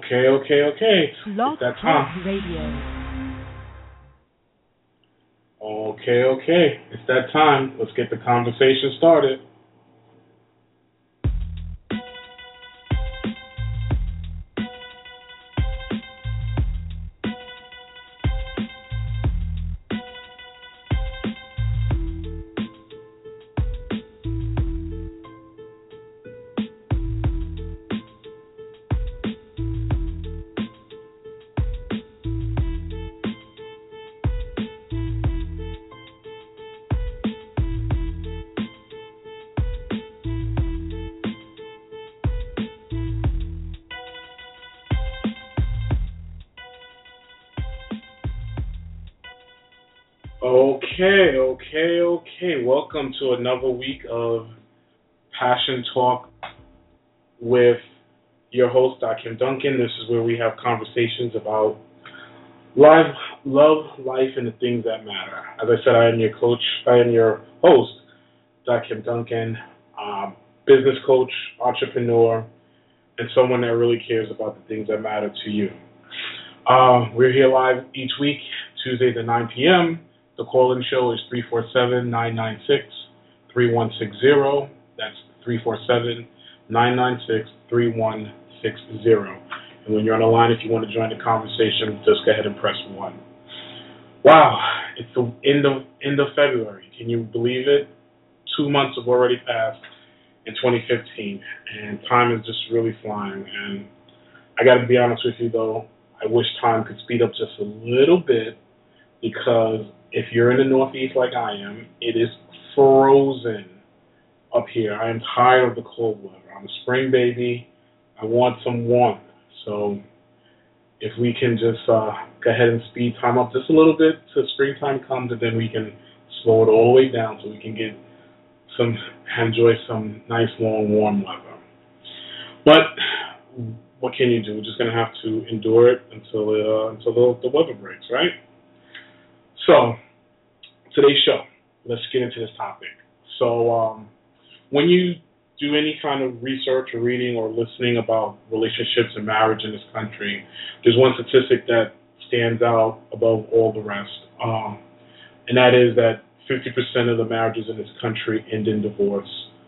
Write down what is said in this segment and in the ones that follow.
Okay. Blog It's that Talk time. Radio. Okay. It's that time. Let's get the conversation started. Okay. Welcome to another week of Passion Talk with your host, Kim Duncan. This is where we have conversations about life, love, life, and the things that matter. As I said, I am your coach. I am your host, Kim Duncan, business coach, entrepreneur, and someone that really cares about the things that matter to you. We're here live each week, Tuesdays at 9 p.m. The call-in show is 347-996-3160. That's 347-996-3160. And when you're on the line, if you want to join the conversation, just go ahead and press 1. Wow, it's the end of February. Can you believe it? 2 months have already passed in 2015, and time is just really flying. And I got to be honest with you, though, I wish time could speed up just a little bit, because if you're in the Northeast like I am, it is frozen up here. I am tired of the cold weather. I'm a spring baby. I want some warmth. So if we can just go ahead and speed time up just a little bit till springtime comes, and then we can slow it all the way down so we can enjoy some nice, long, warm weather. But what can you do? We're just going to have to endure it until the weather breaks, right? So, today's show, let's get into this topic. So, when you do any kind of research or reading or listening about relationships and marriage in this country, there's one statistic that stands out above all the rest, and that is that 50% of the marriages in this country end in divorce.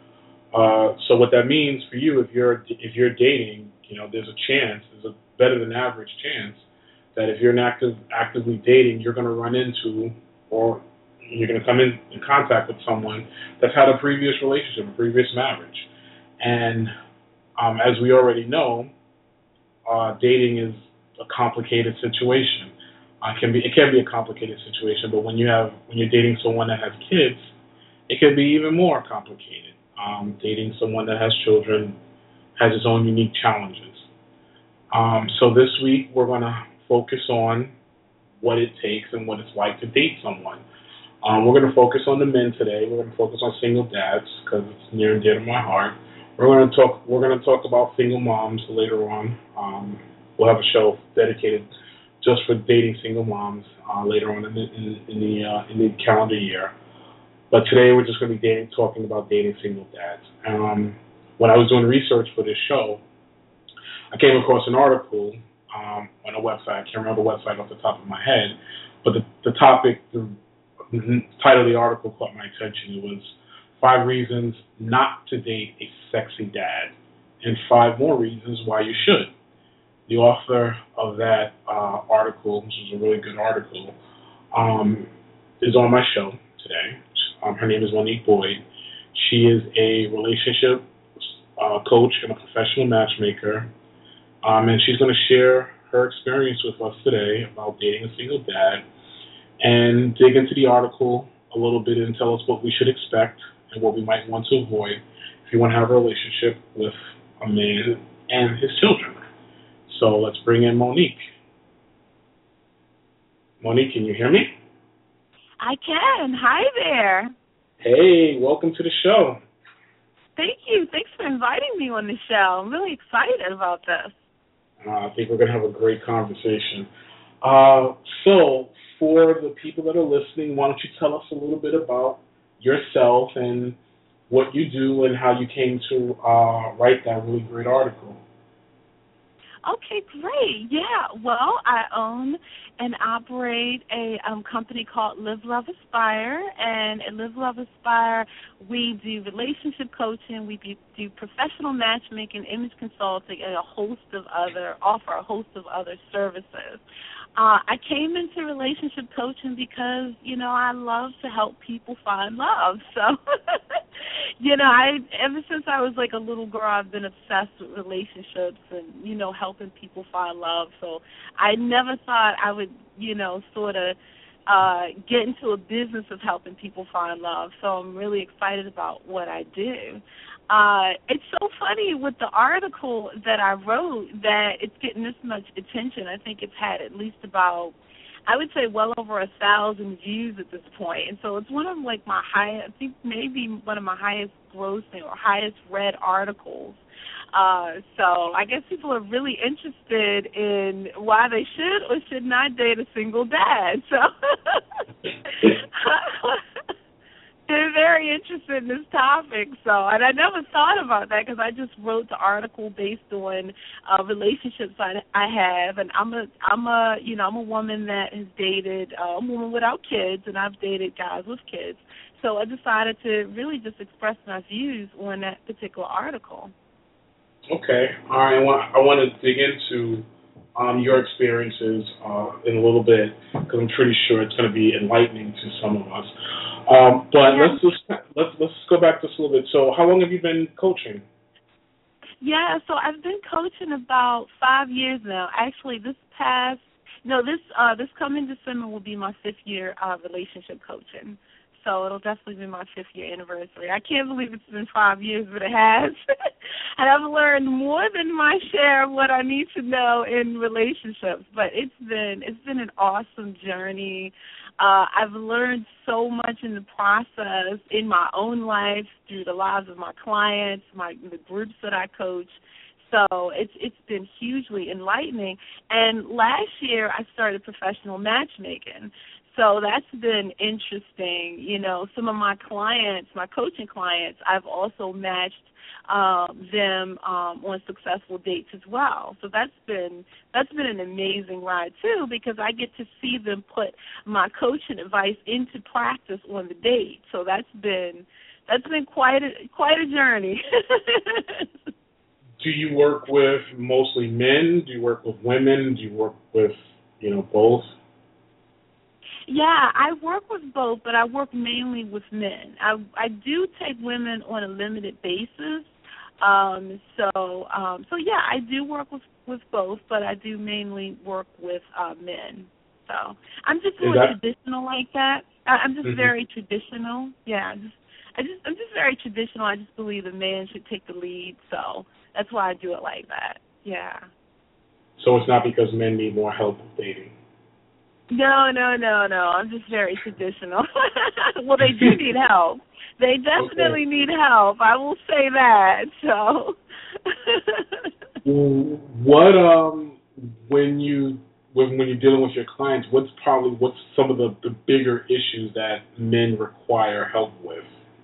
So what that means for you, if you're dating, there's a better than average chance that if you're actively dating, you're going to run into, or you're going to come in contact with someone that's had a previous relationship, a previous marriage. And as we already know, dating is a complicated situation. It can be a complicated situation, but when you're dating someone that has kids, it can be even more complicated. Dating someone that has children has its own unique challenges. So this week we're going to focus on what it takes and what it's like to date someone. We're going to focus on the men today. We're going to focus on single dads because it's near and dear to my heart. We're going to talk about single moms later on. We'll have a show dedicated just for dating single moms later on in the calendar year. But today we're just going to be talking about dating single dads. When I was doing research for this show, I came across an article on a website. I can't remember the website off the top of my head, but the title of the article caught my attention. It was 5 reasons not to date a sexy dad and 5 more reasons why you should. The author of that article, which is a really good article, is on my show today. Her name is Monique Boyd. She is a relationship coach and a professional matchmaker, and she's going to share her experience with us today about dating a single dad and dig into the article a little bit and tell us what we should expect and what we might want to avoid if you want to have a relationship with a man and his children. So let's bring in Monique. Monique, can you hear me? I can. Hi there. Hey, welcome to the show. Thank you. Thanks for inviting me on the show. I'm really excited about this. I think we're going to have a great conversation. So, for the people that are listening, why don't you tell us a little bit about yourself and what you do and how you came to write that really great article? Okay, great. Yeah. Well, I own and operate a company called Live, Love, Aspire. And at Live, Love, Aspire, we do relationship coaching, we do professional matchmaking, image consulting, and offer a host of other services. I came into relationship coaching because, I love to help people find love. So, ever since I was like a little girl, I've been obsessed with relationships and, helping people find love. So I never thought I would, sort of get into a business of helping people find love. So I'm really excited about what I do. It's so funny with the article that I wrote that it's getting this much attention. I think it's had at least about, I would say, well over 1,000 views at this point. And so it's one of like my I think maybe one of my highest grossing or highest read articles. So I guess people are really interested in why they should or should not date a single dad. So they're very interested in this topic. So, and I never thought about that because I just wrote the article based on relationships I have, and I'm a woman that has dated a woman without kids, and I've dated guys with kids. So I decided to really just express my views on that particular article. Okay. All right. I want to dig into your experiences in a little bit because I'm pretty sure it's going to be enlightening to some of us. But yeah. let's go back just a little bit. So, how long have you been coaching? Yeah, so I've been coaching about 5 years now. Actually, this coming December will be my 5th year relationship coaching. So it'll definitely be my 5th year anniversary. I can't believe it's been 5 years, but it has. And I've learned more than my share of what I need to know in relationships. But it's been an awesome journey. I've learned so much in the process in my own life, through the lives of my clients, the groups that I coach. So it's been hugely enlightening. And last year I started professional matchmaking. So that's been interesting. Some of my clients, my coaching clients, I've also matched them on successful dates as well. So that's been an amazing ride too, because I get to see them put my coaching advice into practice on the date. So that's been quite a journey. Do you work with mostly men? Do you work with women? Do you work with both? Yeah, I work with both, but I work mainly with men. I do take women on a limited basis. So yeah, I do work with both, but I do mainly work with men. So I'm just more traditional like that. I'm just very traditional. Yeah, I'm just very traditional. I just believe a man should take the lead. So that's why I do it like that. Yeah. So it's not because men need more help with dating. No. I'm just very traditional. Well, they do need help. They definitely need help. I will say that. So. When you're dealing with your clients, what's some of the bigger issues that men require help with?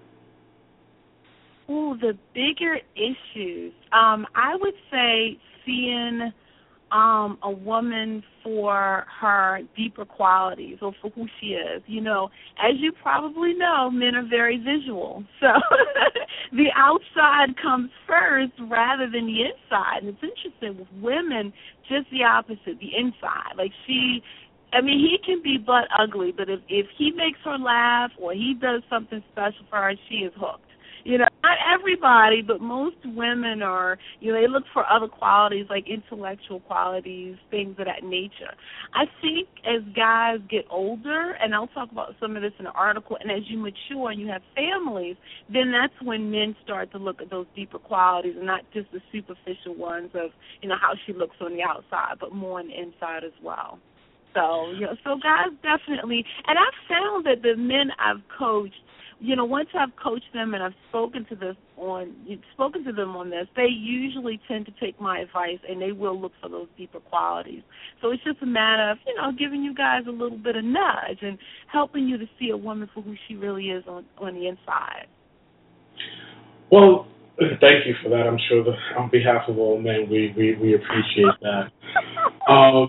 Oh, the bigger issues. I would say seeing a woman for her deeper qualities or for who she is. As you probably know, men are very visual. So the outside comes first rather than the inside. And it's interesting with women, just the opposite, the inside. Like he can be butt ugly, but if he makes her laugh or he does something special for her, she is hooked. Not everybody, but most women are, they look for other qualities like intellectual qualities, things of that nature. I think as guys get older, and I'll talk about some of this in the article, and as you mature and you have families, then that's when men start to look at those deeper qualities and not just the superficial ones of, how she looks on the outside, but more on the inside as well. So, so guys definitely, and I've found that the men I've coached, once I've coached them and I've spoken to them on this, they usually tend to take my advice and they will look for those deeper qualities. So it's just a matter of, giving you guys a little bit of nudge and helping you to see a woman for who she really is on the inside. Well, Thank you for that. I'm sure that on behalf of all men, we appreciate that. Um,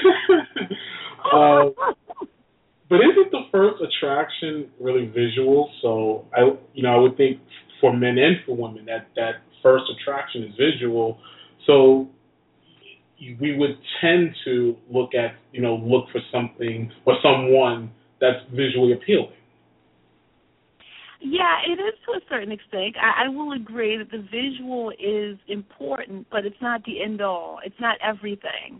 uh, but isn't the first attraction really visual? So I would think for men and for women that first attraction is visual. So we would tend to look for something or someone that's visually appealing. Yeah, it is to a certain extent. I will agree that the visual is important, but it's not the end all. It's not everything.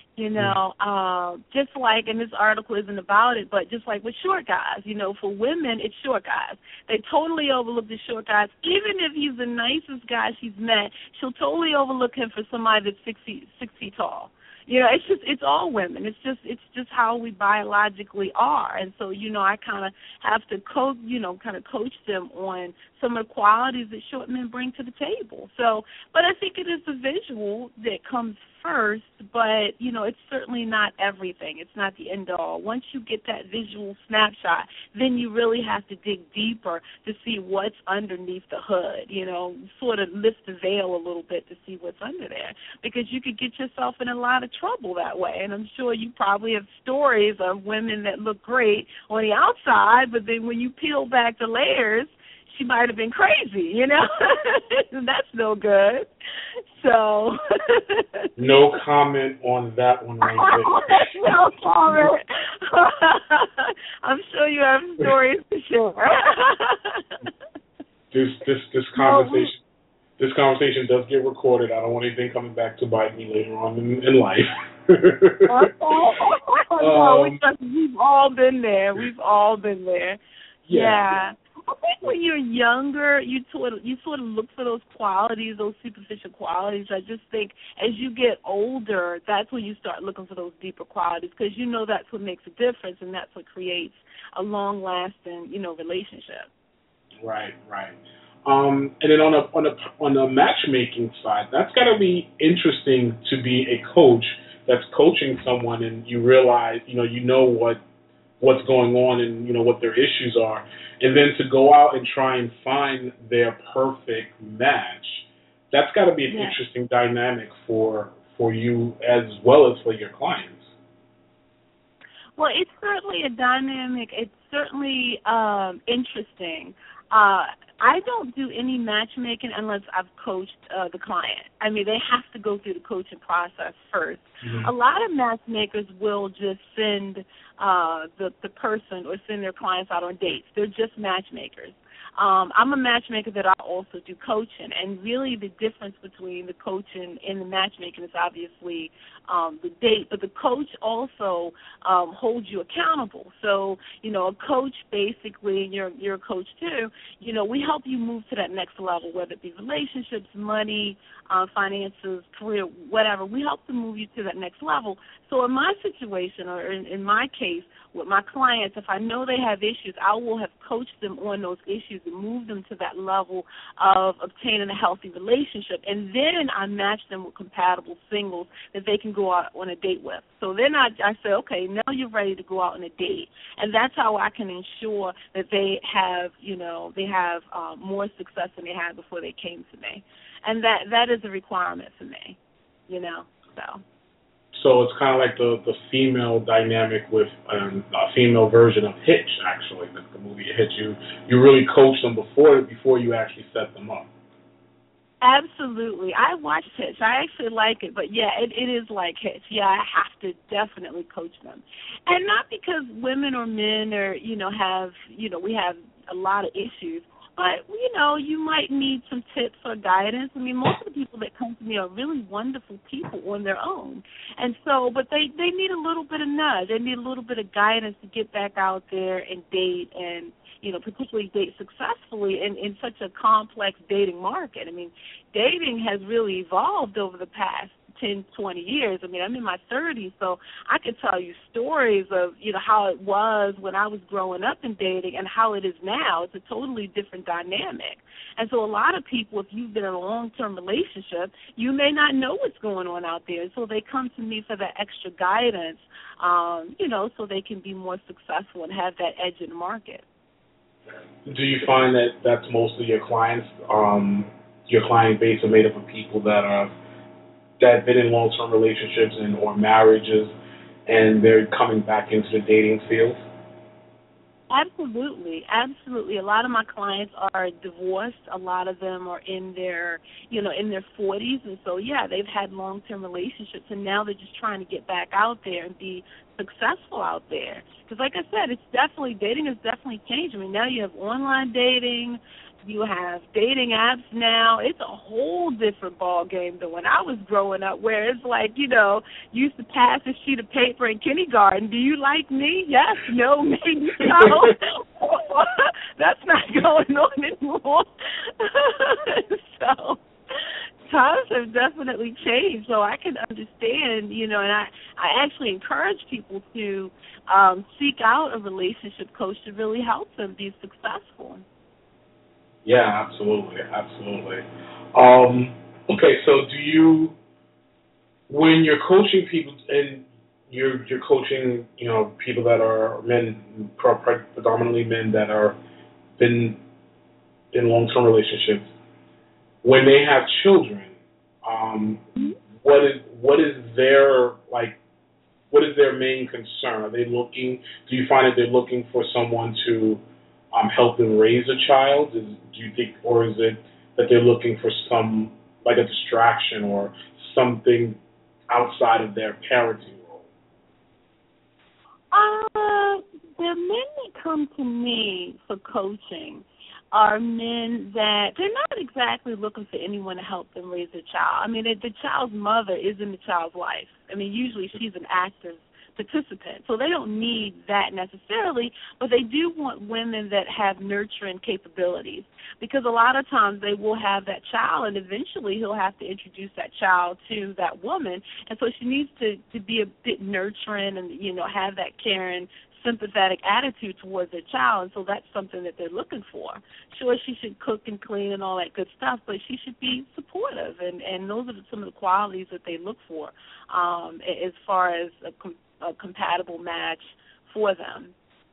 Just like, and this article isn't about it, but just like with short guys, for women, it's short guys. They totally overlook the short guys. Even if he's the nicest guy she's met, she'll totally overlook him for somebody that's 6 feet tall. It's all women. It's just how we biologically are. And so, I kind of have to coach them on some of the qualities that short men bring to the table. So, but I think it is the visual that comes first, but, it's certainly not everything. It's not the end all. Once you get that visual snapshot, then you really have to dig deeper to see what's underneath the hood, sort of lift the veil a little bit to see what's under there, because you could get yourself in a lot of trouble that way. And I'm sure you probably have stories of women that look great on the outside, but then when you peel back the layers, she might have been crazy, and that's no good. So no comment on that one right there. No comment. I'm sure you have stories to share. This conversation this conversation does get recorded. I don't want anything coming back to bite me later on in life. No, we've all been there. We've all been there. Yeah. I think when you're younger, you sort of look for those qualities, those superficial qualities. I just think as you get older, that's when you start looking for those deeper qualities, because that's what makes a difference, and that's what creates a long-lasting, relationship. Right. And then on the matchmaking side, that's got to be interesting to be a coach that's coaching someone, and you realize, what's going on and what their issues are, and then to go out and try and find their perfect match. That's got to be an interesting dynamic for you as well as for your clients. Well, it's certainly a dynamic. It's certainly interesting. I don't do any matchmaking unless I've coached the client. I mean, they have to go through the coaching process first. Mm-hmm. A lot of matchmakers will just send the person or send their clients out on dates. They're just matchmakers. I'm a matchmaker that I also do coaching, and really the difference between the coaching and the matchmaking is obviously the date, but the coach also holds you accountable. So, a coach basically, and you're a coach too, we help you move to that next level, whether it be relationships, money, finances, career, whatever. We help to move you to that next level. So in my situation, or in my case, with my clients, if I know they have issues, I will have coached them on those issues and move them to that level of obtaining a healthy relationship. And then I match them with compatible singles that they can go out on a date with. So then I say, okay, now you're ready to go out on a date. And that's how I can ensure that they have, more success than they had before they came to me. And that is a requirement for me, so. So it's kind of like the female dynamic with a female version of Hitch, actually, the movie Hitch. You really coach them before you actually set them up. Absolutely. I watched Hitch. I actually like it, but yeah, it is like Hitch. Yeah, I have to definitely coach them. And not because women or men we have a lot of issues, but, you might need some tips or guidance. I mean, most of the people that come to me are really wonderful people on their own. And so, but they need a little bit of nudge. They need a little bit of guidance to get back out there and date and, particularly date successfully in such a complex dating market. I mean, dating has really evolved over the past 10, 20 years. I mean, I'm in my 30s, so I could tell you stories of, how it was when I was growing up in dating and how it is now. It's a totally different dynamic. And so a lot of people, if you've been in a long-term relationship, you may not know what's going on out there. So they come to me for that extra guidance, so they can be more successful and have that edge in the market. Do you find that that's mostly your clients your client base are made up of people that have been in long-term relationships and or marriages, and they're coming back into the dating field? Absolutely, absolutely. A lot of my clients are divorced. A lot of them are in their, in their 40s, and so yeah, they've had long-term relationships, and now they're just trying to get back out there and be successful out there. Because, like I said, dating has definitely changed. I mean, now you have online dating, you have dating apps now. It's a whole different ball game than when I was growing up, where it's like, you used to pass a sheet of paper in kindergarten. Do you like me? Yes, no, maybe so. That's not going on anymore. So times have definitely changed, so I can understand, and I actually encourage people to seek out a relationship coach to really help them be successful. Yeah, absolutely, absolutely. Okay, so when you're coaching people and you're coaching, people that are men, predominantly men that are been in long-term relationships, when they have children, what is their main concern? Are they looking? Do you find that they're looking for someone to help them raise a child? Do you think, or is it that they're looking for some like a distraction or something outside of their parenting role? The men that come to me for coaching are men that they're not exactly looking for anyone to help them raise a child. I mean, the child's mother is in the child's life. I mean, usually she's an active participant, so they don't need that necessarily, but they do want women that have nurturing capabilities, because a lot of times they will have that child, and eventually he'll have to introduce that child to that woman, and so she needs to be a bit nurturing and, have that caring, sympathetic attitude towards their child, and so that's something that they're looking for. Sure, she should cook and clean and all that good stuff, but she should be supportive, and those are some of the qualities that they look for as far as a compatible match for them.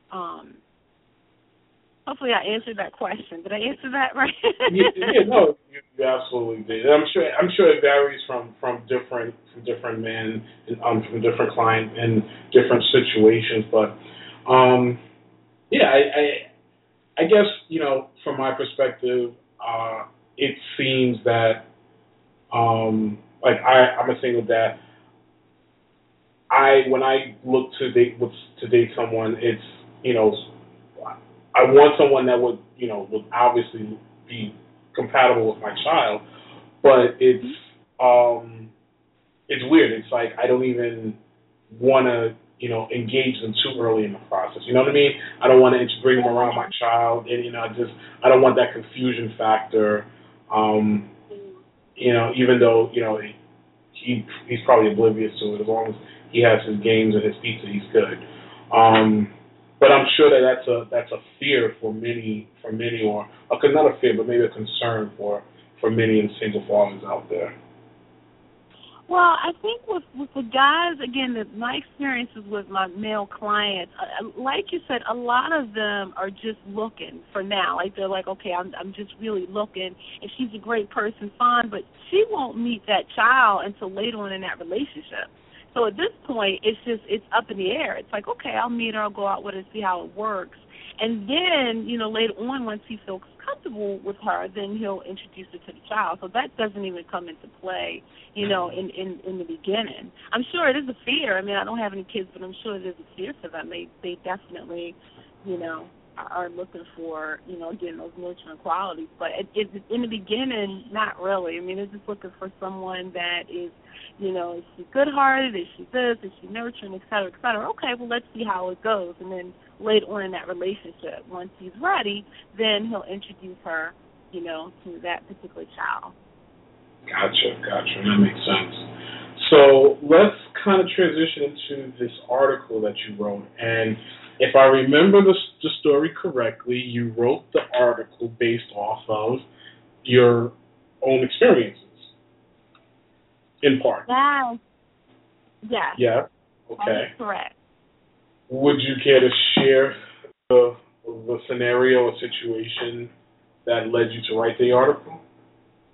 Hopefully I answered that question. Did I answer that right? No, you absolutely did. I'm sure it varies from different men and from different clients and different situations, but I guess, from my perspective, it seems that I'm a single dad. When I look to date someone, it's, I want someone that would obviously be compatible with my child, but it's weird. It's like I don't even want to engage them too early in the process. You know what I mean? I don't want to bring them around my child, and I don't want that confusion factor. Even though he's probably oblivious to it, as long as he has his games and his pizza, he's good. But I'm sure that's a fear for many, or not a fear, but maybe a concern for many single fathers out there. Well, I think with the guys, again, my experiences with my male clients, like you said, a lot of them are just looking for now. Like, they're like, okay, I'm just really looking. If she's a great person, fine, but she won't meet that child until later on in that relationship. So at this point, it's up in the air. It's like, okay, I'll meet her, I'll go out with her, see how it works. And then, later on, once he feels comfortable with her, then he'll introduce her to the child. So that doesn't even come into play, in the beginning. I'm sure it is a fear. I mean, I don't have any kids, but I'm sure there's a fear for them. They definitely, are looking for, again, those nurturing qualities. But in the beginning, not really. I mean, they're just looking for someone that is, is she good-hearted, is she this, is she nurturing, et cetera, et cetera. Okay, well, let's see how it goes. And then later on in that relationship, once he's ready, then he'll introduce her, to that particular child. Gotcha. That makes sense. So let's kind of transition into this article that you wrote. And if I remember the story correctly, you wrote the article based off of your own experiences, in part. Yes. Yeah. Okay. That's correct. Would you care to share the scenario or situation that led you to write the article?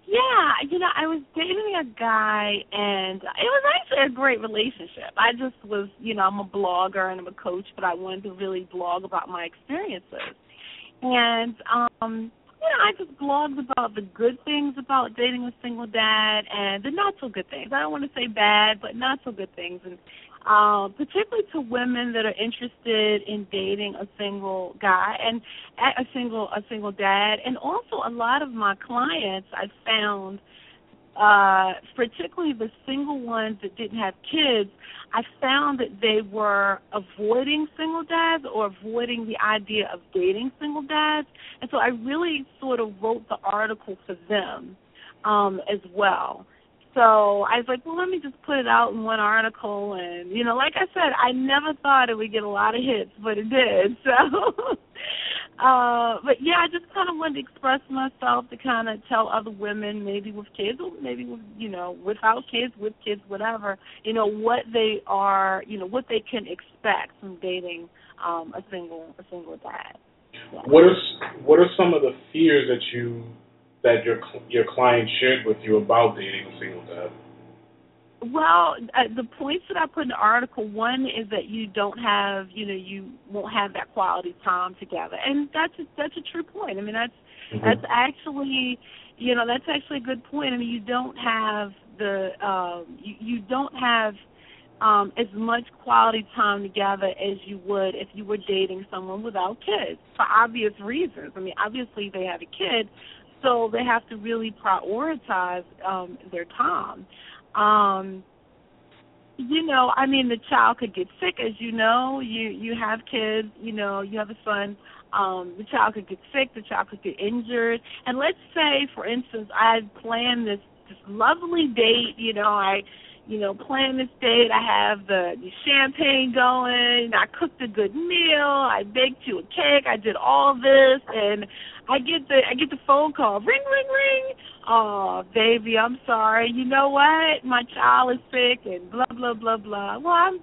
Yeah, I was dating a guy, and it was actually a great relationship. I just was, I'm a blogger and I'm a coach, but I wanted to really blog about my experiences. And, I just blogged about the good things about dating a single dad and the not so good things. I don't want to say bad, but not so good things. And particularly to women that are interested in dating a single guy and a single dad. And also a lot of my clients I found, particularly the single ones that didn't have kids, I found that they were avoiding single dads or avoiding the idea of dating single dads. And so I really sort of wrote the article for them as well. So I was like, well, let me just put it out in one article. And, like I said, I never thought it would get a lot of hits, but it did. So, but, yeah, I just kind of wanted to express myself to kind of tell other women, maybe with kids or maybe with, without kids, with kids, whatever, what they are, what they can expect from dating a single dad. Yeah. What are some of the fears that your client shared with you about dating a single dad? Well, the points that I put in the article, one is that you don't have, you won't have that quality time together, and that's a true point. I mean, that's actually, that's actually a good point. I mean, you don't have you don't have as much quality time together as you would if you were dating someone without kids, for obvious reasons. I mean, obviously they have a kid, so they have to really prioritize their time. I mean, the child could get sick, as you have kids, you have a son, the child could get sick, the child could get injured. And let's say, for instance, I had planned this lovely date, I planned this date, I have the champagne going, I cooked a good meal, I baked you a cake, I did all this, and I get the phone call, ring, ring, ring. Oh, baby, I'm sorry. You know what? My child is sick and blah, blah, blah, blah. Well, I'm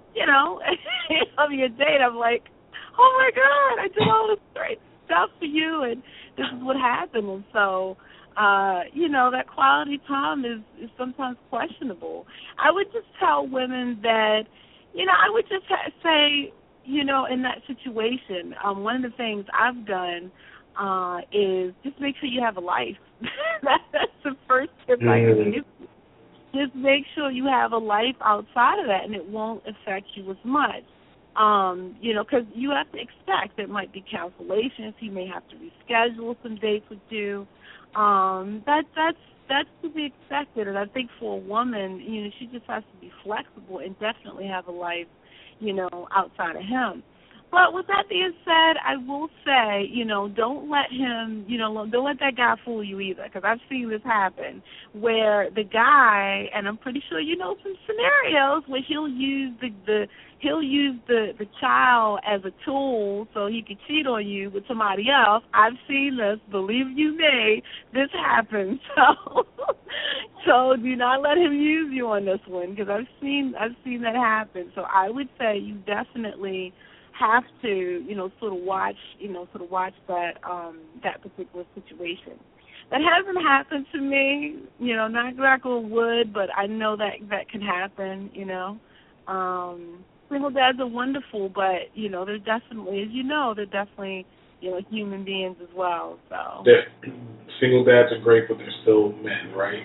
on your date, I'm like, oh, my God, I did all this great stuff for you, and this is what happened. And so, that quality time is sometimes questionable. I would just tell women that, I would just say, in that situation, one of the things I've done is just make sure you have a life. That's the first tip I can give. Just make sure you have a life outside of that, and it won't affect you as much. Because you have to expect there might be cancellations. He may have to reschedule some dates with you. That's to be expected. And I think for a woman, she just has to be flexible and definitely have a life, outside of him. But with that being said, I will say, don't let him, don't let that guy fool you either, because I've seen this happen where the guy, and I'm pretty sure you know some scenarios where he'll use the child as a tool so he can cheat on you with somebody else. I've seen this, believe you me, this happens. So do not let him use you on this one, because I've seen that happen. So I would say you definitely have to, sort of watch that that particular situation. That hasn't happened to me, knock on wood, but I know that can happen, Single dads are wonderful, but, they're definitely, they're definitely, human beings as well, so. Single dads are great, but they're still men, right?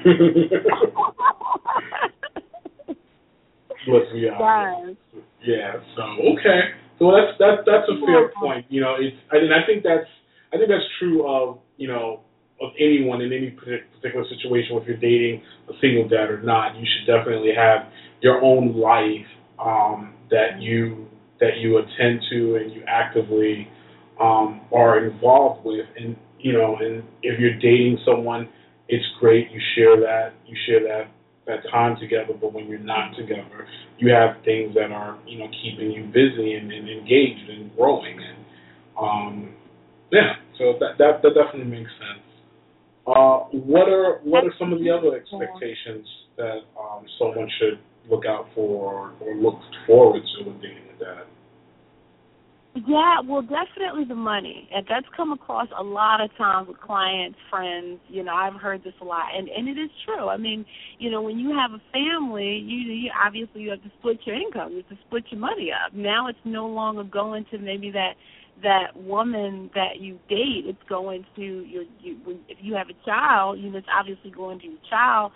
Let's be honest. Yeah. So okay. So that's a fair point. I think that's true of of anyone in any particular situation. If you're dating a single dad or not, you should definitely have your own life that you attend to and you actively are involved with. And and if you're dating someone, it's great. You share that time together, but when you're not together, you have things that are, keeping you busy and engaged and growing. And so that definitely makes sense. What are some of the other expectations that someone should look out for or look forward to when dating a dad? Yeah, well, definitely the money. And that's come across a lot of times with clients, friends. I've heard this a lot, and it is true. I mean, when you have a family, you obviously you have to split your income. You have to split your money up. Now it's no longer going to maybe that woman that you date. It's going to if you have a child, it's obviously going to your child.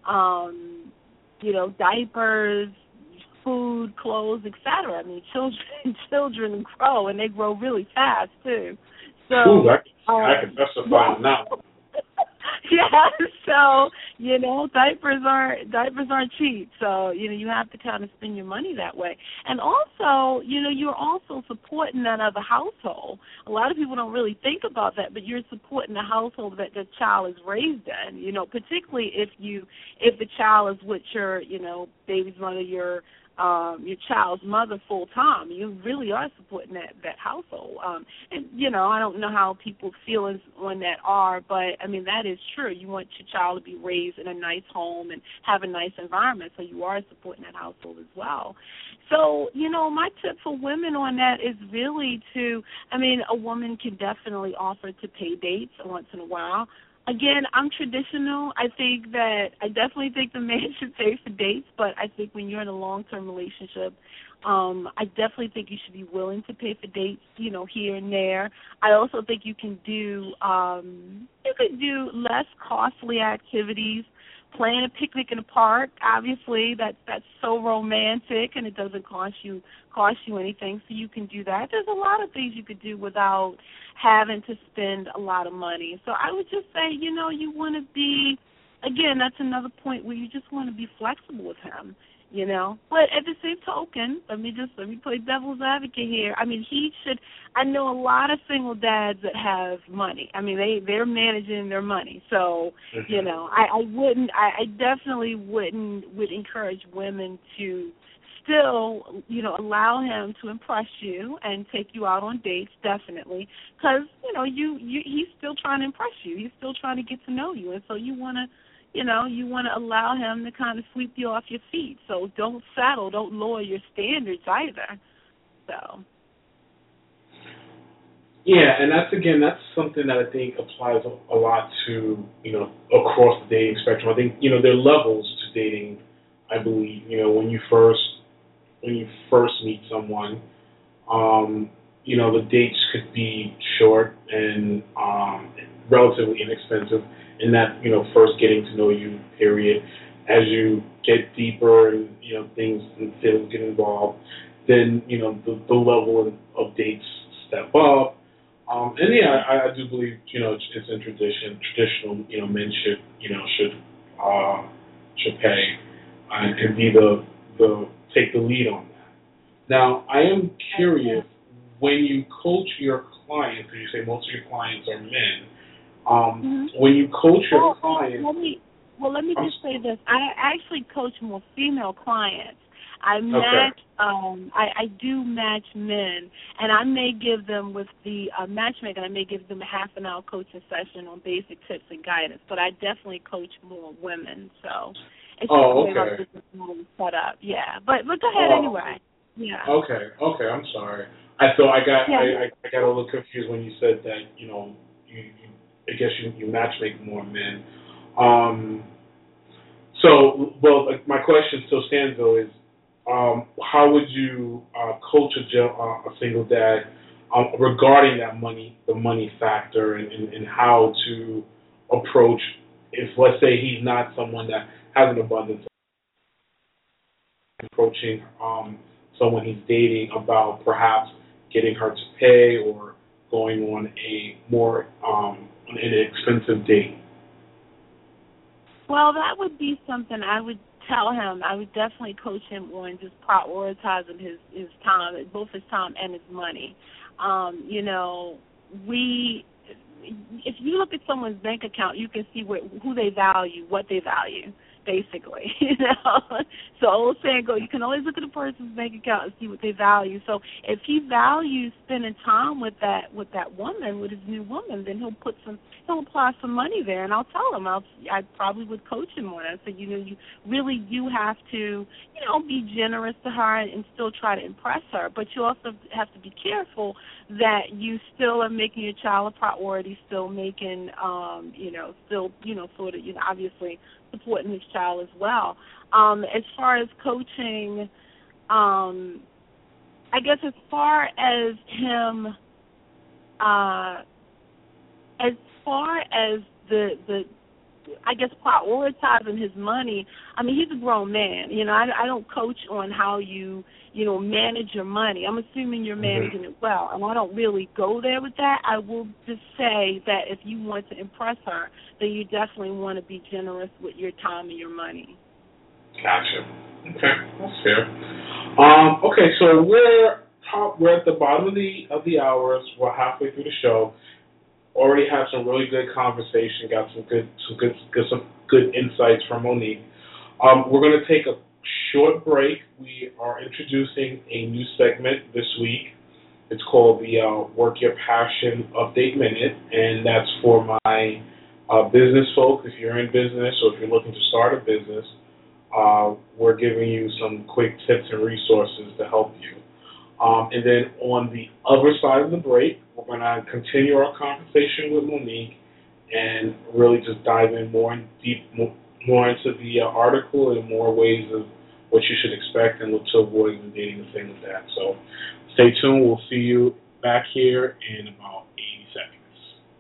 Diapers, food, clothes, etc. I mean, children grow, and they grow really fast too. So Ooh, I can testify on that one. yeah. So diapers aren't cheap. So you have to kind of spend your money that way, and also you're also supporting that other household. A lot of people don't really think about that, but you're supporting the household that the child is raised in. Particularly if the child is with your baby's mother, your child's mother full time. You really are supporting that household. And I don't know how people's feelings on that are, but I mean that is true. You want your child to be raised in a nice home and have a nice environment, so you are supporting that household as well. So, my tip for women on that is really a woman can definitely offer to pay dates once in a while. Again, I'm traditional. I definitely think the man should pay for dates, but I think when you're in a long-term relationship, I definitely think you should be willing to pay for dates, here and there. I also think you can do less costly activities. Plan a picnic in a park, obviously, that's so romantic, and it doesn't cost you anything, so you can do that. There's a lot of things you could do without having to spend a lot of money. So I would just say, you want to be, again, that's another point where you just want to be flexible with him. But at the same token, let me play devil's advocate here. I mean, I know a lot of single dads that have money. I mean, they're managing their money. So, I definitely would encourage women to still, allow him to impress you and take you out on dates, definitely, because, he's still trying to impress you. He's still trying to get to know you, and so you want to allow him to kind of sweep you off your feet. So don't settle. Don't lower your standards either. So. Yeah, and that's something that I think applies a lot to, across the dating spectrum. I think, there are levels to dating, I believe. When you first meet someone, the dates could be short and relatively inexpensive in that, first getting to know you period. As you get deeper and, things and feelings get involved, then, the level of dates step up. And yeah, I do believe, it's in traditional, men should pay and be the take the lead on that. Now, I am curious, when you coach your clients, because you say most of your clients are men, when you coach your clients... Let me just say this. I actually coach more female clients. I match, I do match men, and I may give them with the matchmaker, I may give them a half an hour coaching session on basic tips and guidance, but I definitely coach more women, so it's just the way my business model is set up, yeah. But go ahead anyway. Yeah. Okay, I'm sorry. I got a little confused when you said that, I guess you matchmake more men. My question still stands though is, how would you coach a single dad regarding the money factor, and how to approach, if let's say he's not someone that has an abundance, approaching someone he's dating about perhaps getting her to pay or going on a more an expensive date? Well, that would be something I would tell him. I would definitely coach him on just prioritizing his time, both his time and his money. If you look at someone's bank account, you can see who they value, what they value. basically. So old saying go, you can always look at a person's bank account and see what they value. So if he values spending time with that woman, with his new woman, then he'll apply some money there, and I'll tell him. I probably would coach him on it. So you really do have to be generous to her and still try to impress her, but you also have to be careful that you still are making your child a priority, still making sort of obviously supporting his child as well. As far as coaching, I guess as far as him, as far as the I guess prioritizing his money, I mean, he's a grown man. I don't coach on how you manage your money. I'm assuming you're managing it well, and I don't really go there with that. I will just say that if you want to impress her, then you definitely want to be generous with your time and your money. Gotcha. Okay, that's fair. Okay, so we're at the bottom of the hour. We're halfway through the show. Already had some really good conversation. Got some good insights from Monique. We're going to take a short break. We are introducing a new segment this week. It's called the Work Your Passion Update Minute, and that's for my business folk. If you're in business or if you're looking to start a business, we're giving you some quick tips and resources to help you. And then on the other side of the break, we're going to continue our conversation with Monique and really just dive in more into the article and more ways of what you should expect and look to avoid when dating a single dad. So stay tuned. We'll see you back here in about 80 seconds.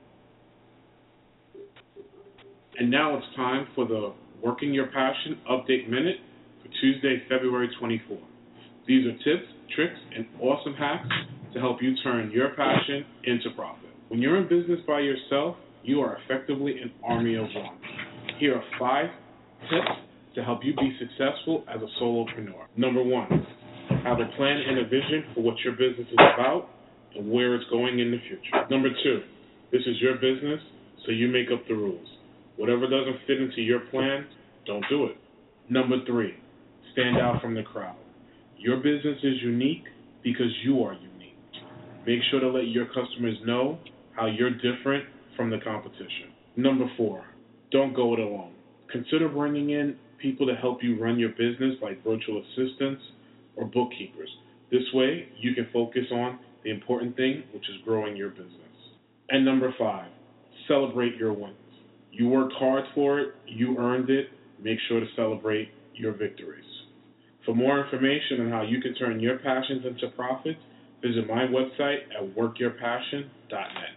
And now it's time for the Working Your Passion Update Minute for Tuesday, February 24th. These are tips, tricks, and awesome hacks to help you turn your passion into profit. When you're in business by yourself, you are effectively an army of one. Here are 5 tips to help you be successful as a solopreneur. Number 1, have a plan and a vision for what your business is about and where it's going in the future. Number 2, this is your business, so you make up the rules. Whatever doesn't fit into your plan, don't do it. Number 3, stand out from the crowd. Your business is unique because you are unique. Make sure to let your customers know how you're different from the competition. Number 4, don't go it alone. Consider bringing in people to help you run your business like virtual assistants or bookkeepers. This way, you can focus on the important thing, which is growing your business. And number 5, celebrate your wins. You worked hard for it, you earned it. Make sure to celebrate your victories. For more information on how you can turn your passions into profits, visit my website at workyourpassion.net.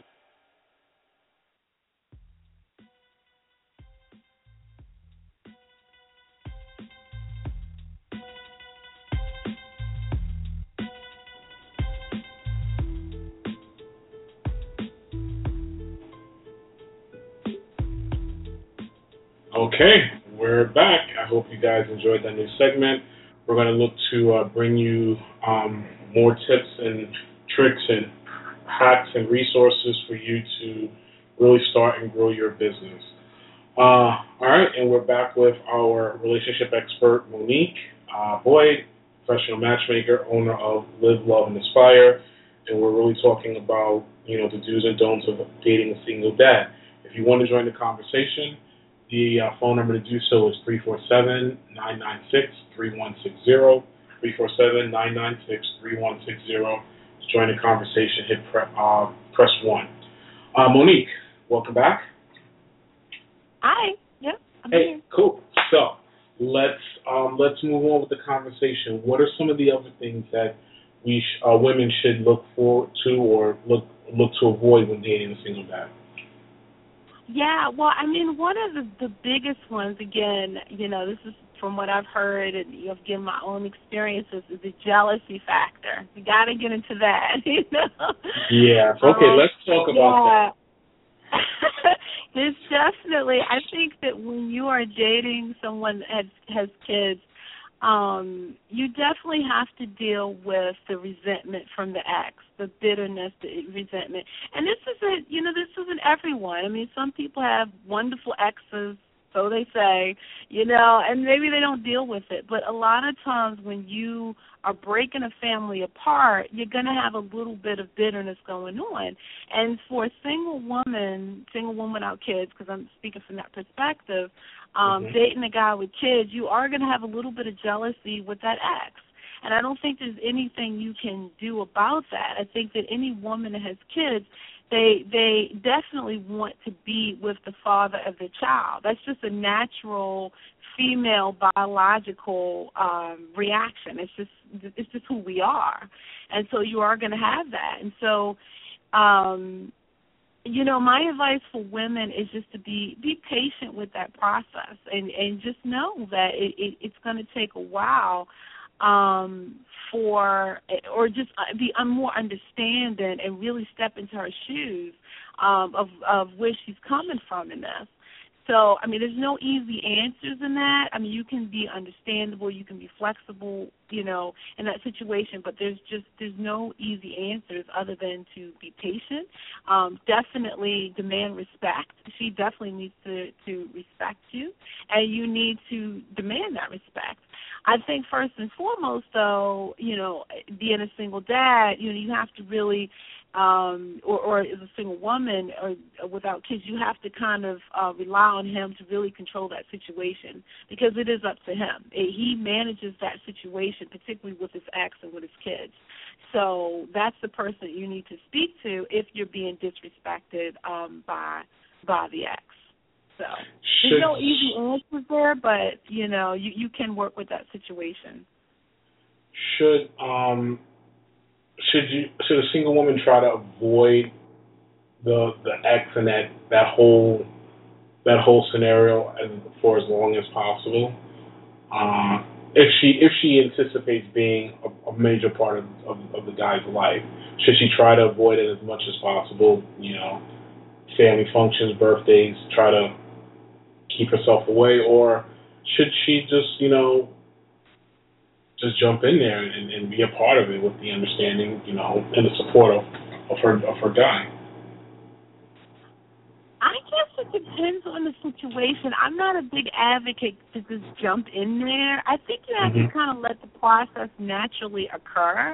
Okay, we're back. I hope you guys enjoyed that new segment. We're going to look to bring you more tips and tricks and hacks and resources for you to really start and grow your business. All right, and we're back with our relationship expert, Monique Boyd, professional matchmaker, owner of Live, Love, and Inspire, and we're really talking about, the do's and don'ts of dating a single dad. If you want to join the conversation, the phone number to do so is 347-996-3160, 347-996-3160. To join the conversation, hit press 1. Monique, welcome back. Hi. Yep. I'm Hey, here. cool. So let's move on with the conversation. What are some of the other things that women should look forward to or look to avoid when dating a single dad? Yeah, well, I mean, one of the biggest ones, again, this is from what I've heard and given my own experiences, is the jealousy factor. You got to get into that, Yeah. Okay, let's talk about that. There's definitely, I think that when you are dating someone that has kids, you definitely have to deal with the resentment from the ex, the bitterness, the resentment. And this isn't everyone. I mean, some people have wonderful exes, So they say, and maybe they don't deal with it. But a lot of times when you are breaking a family apart, you're going to have a little bit of bitterness going on. And for a single woman without kids, because I'm speaking from that perspective, dating a guy with kids, you are going to have a little bit of jealousy with that ex. And I don't think there's anything you can do about that. I think that any woman that has kids, they definitely want to be with the father of the child. That's just a natural female biological reaction. It's just who we are. And so you are going to have that. And so my advice for women is just to be patient with that process and just know that it's going to take a while or just be more understanding and really step into her shoes of where she's coming from in this. So, there's no easy answers in that. You can be understandable, you can be flexible, in that situation, but there's no easy answers other than to be patient. Definitely demand respect. She definitely needs to respect you, and you need to demand that respect. I think first and foremost, though, being a single dad, you have to really, or as a single woman or without kids, you have to kind of rely on him to really control that situation because it is up to him. He manages that situation, particularly with his ex and with his kids. So that's the person you need to speak to if you're being disrespected by the ex. So there's no easy answers there, but you can work with that situation. Should a single woman try to avoid the ex and that whole scenario for as long as possible? If she anticipates being a major part of the guy's life, should she try to avoid it as much as possible? Family functions, birthdays, try to keep herself away, or should she just jump in there and be a part of it with the understanding, and the support of her guy? I guess it depends on the situation. I'm not a big advocate to just jump in there. I think you have to kind of let the process naturally occur.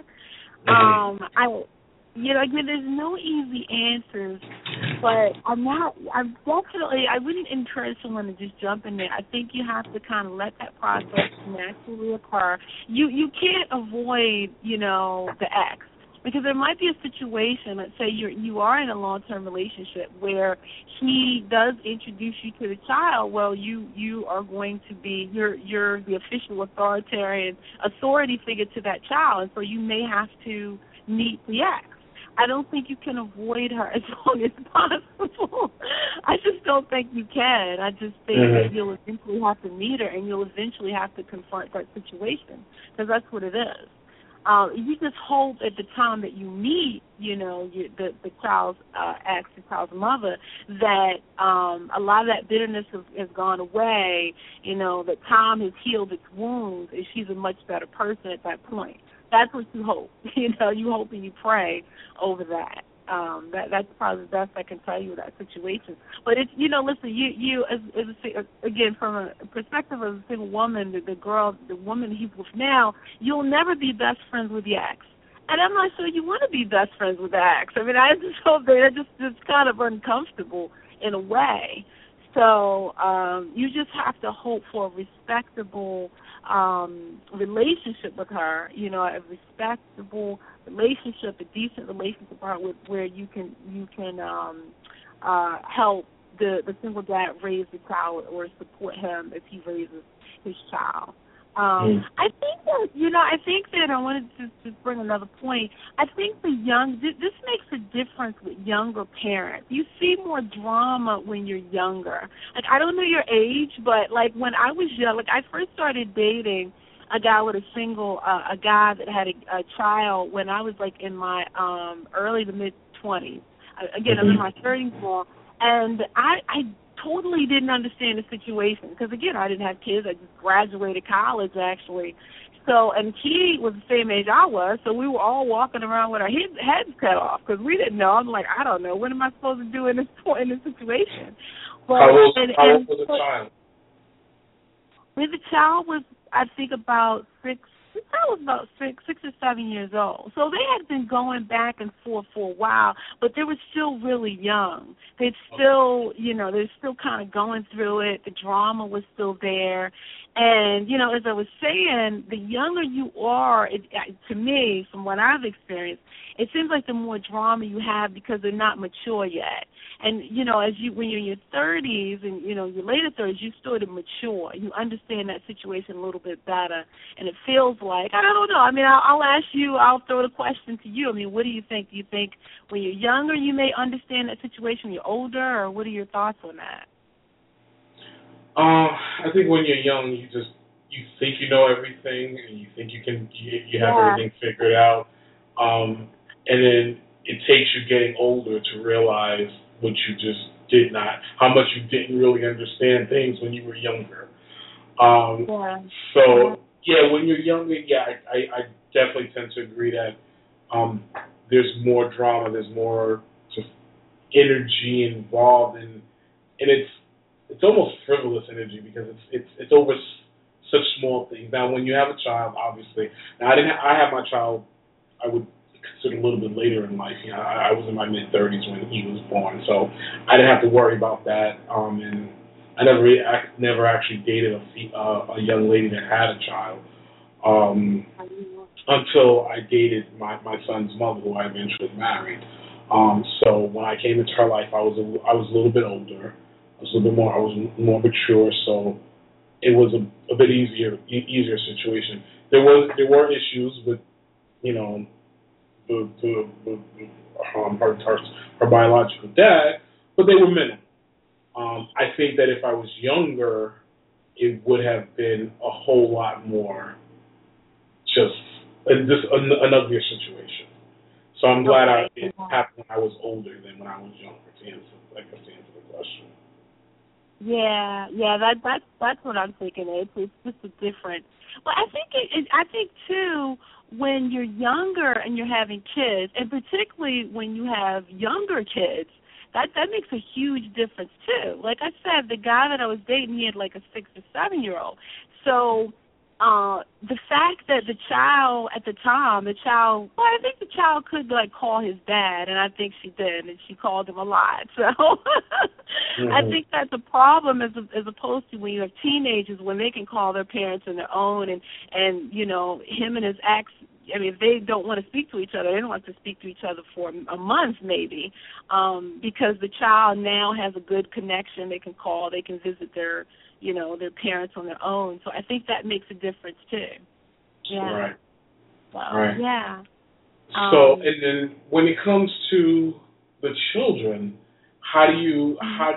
There's no easy answers, but I wouldn't encourage someone to just jump in there. I think you have to kind of let that process naturally occur. You can't avoid, the ex, because there might be a situation, let's say you are in a long-term relationship where he does introduce you to the child. Well, you are going to be, you're the official authority figure to that child, and so you may have to meet the ex. I don't think you can avoid her as long as possible. I just don't think you can. I just think that you'll eventually have to meet her and you'll eventually have to confront that situation because that's what it is. You just hope at the time that you meet, the child's ex, the child's mother, that a lot of that bitterness has gone away, that time has healed its wounds and she's a much better person at that point. That's what you hope. You hope and you pray over that. That's probably the best I can tell you with that situation. But it's, listen, you again, from a perspective of a single woman, the woman he's with now, you'll never be best friends with the ex. And I'm not sure you want to be best friends with the ex. I just hope that it's kind of uncomfortable in a way. So you just have to hope for a respectable relationship with her, a respectable relationship, a decent relationship with her where you can help the single dad raise the child or support him as he raises his child. I think that I wanted to just bring another point. I think this makes a difference with younger parents. You see more drama when you're younger. I don't know your age, but when I was young, I first started dating a guy with a guy that had a child when I was in my early to mid 20s. Again, I'm in my 30s now, and I totally didn't understand the situation because, again, I didn't have kids. I just graduated college, actually. So, and he was the same age I was, so we were all walking around with our heads cut off because we didn't know. I'm I don't know. What am I supposed to do in this situation? But, how old was the child? When the child was, I think, about six. The child was about 6 or 7 years old. So they had been going back and forth for a while, but they were still really young. They'd still, they're still kind of going through it. The drama was still there. And, as I was saying, the younger you are, to me, from what I've experienced, it seems like the more drama you have because they're not mature yet. And, when you're in your 30s and, your later 30s, you sort of mature. You understand that situation a little bit better. And it feels like, I don't know. I mean, I'll ask you, I'll throw the question to you. I mean, what do you think? Do you think when you're younger you may understand that situation when you're older, or what are your thoughts on that? I think when you're young, you think you know everything, and you think you have everything figured out. And then it takes you getting older to realize what you just did not, how much you didn't really understand things when you were younger. So, when you're younger, I definitely tend to agree that there's more drama, there's more just energy involved, and it's almost frivolous energy because it's over such small things. Now, when you have a child, obviously, now I had my child, I would consider a little bit later in life. I was in my mid-30s when he was born, so I didn't have to worry about that. And I never actually dated a young lady that had a child until I dated my son's mother, who I eventually married. So when I came into her life, I was a little bit older. I was more mature, so it was a bit easier situation. There were issues with, her biological dad, but they were minimal. I think that if I was younger, it would have been a whole lot more just an uglier situation. So I'm glad it happened when I was older than when I was younger, to answer the question. Yeah, that's what I'm thinking. It's just a different. Well, I think too, when you're younger and you're having kids, and particularly when you have younger kids, that makes a huge difference too. Like I said, the guy that I was dating, he had like a 6 or 7-year-old. So the fact that the child at the time, I think the child could like call his dad, and I think she did, and she called him a lot. So I think that's a problem as opposed to when you have teenagers, when they can call their parents on their own, and him and his ex. I mean, if they don't want to speak to each other, they don't want to speak to each other for a month maybe, because the child now has a good connection. They can call, they can visit their parents on their own. So I think that makes a difference too. Yeah. Right. Well, right. Yeah. So, and then when it comes to the children, how do you